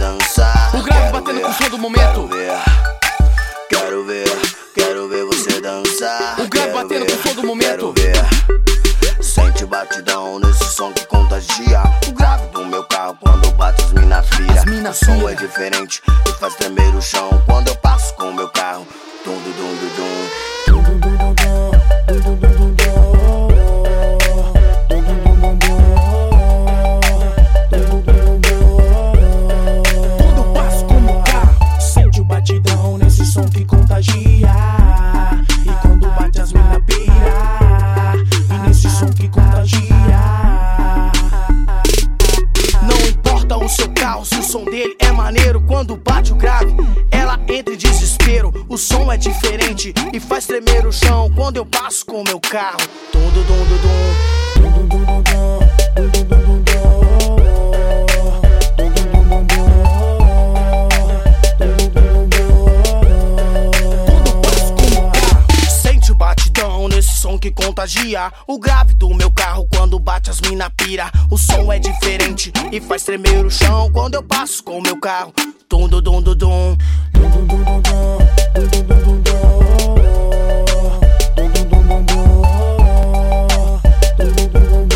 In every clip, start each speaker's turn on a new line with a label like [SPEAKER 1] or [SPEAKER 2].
[SPEAKER 1] dançar.
[SPEAKER 2] O grave batendo com o som do momento.
[SPEAKER 1] Quero ver você dançar.
[SPEAKER 2] O grave batendo com o som do momento.
[SPEAKER 1] Quero ver. Sente o batidão nesse som que contagia. O grave do meu carro quando bate as mina pira. O som é diferente e faz tremer o chão quando eu passo com o meu carro. Dum dum dum dum dum. Dum dum dum dum dum dum dum dum. Se o som dele é maneiro, quando bate o grave, ela entra em desespero. O som é diferente e faz tremer o chão quando eu passo com o meu carro. Dum dum dum dum dum. Dum dum dum dum. Dum dum dum dum. Que contagia o grave do meu carro quando bate as mina pira. O som é diferente e faz tremer o chão quando eu passo com o meu carro. Dum dum dum dum dum. Dum dum dum dum dum. Dum dum dum dum dum. Dum dum dum dum dum. Dum dum dum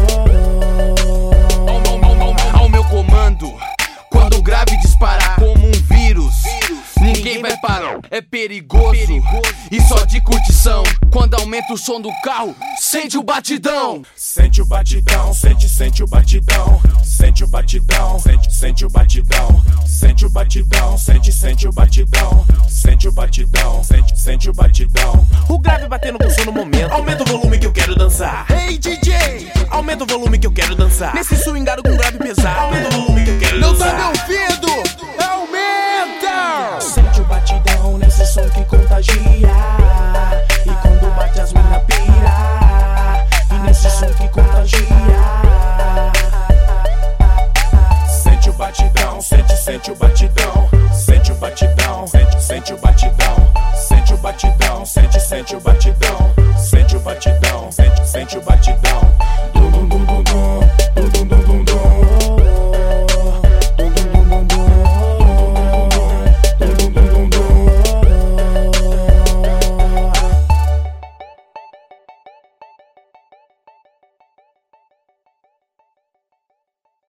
[SPEAKER 1] dum dum.
[SPEAKER 2] Ao meu comando, quando o grave disparar como um vírus, ninguém vai parar, é perigoso. E só de curtição, quando aumenta o som do carro, sente o batidão.
[SPEAKER 3] Sente o batidão, sente o batidão. Sente o batidão, sente o batidão. Sente o batidão, sente o batidão. Sente o batidão, sente o batidão.
[SPEAKER 4] O grave batendo com o som no momento. Aumenta o volume que eu quero dançar.
[SPEAKER 2] Ei DJ,
[SPEAKER 4] aumenta o volume que eu quero dançar.
[SPEAKER 2] Nesse swingado com grave pesado.
[SPEAKER 4] Aumenta o volume que eu quero
[SPEAKER 2] não
[SPEAKER 4] dançar.
[SPEAKER 2] Não tá me ouvindo? Aumenta!
[SPEAKER 4] Sente o batidão nesse som que contagia. E quando bate as mina pira. E nesse som que contagia.
[SPEAKER 3] Sente o batidão, sente o batidão.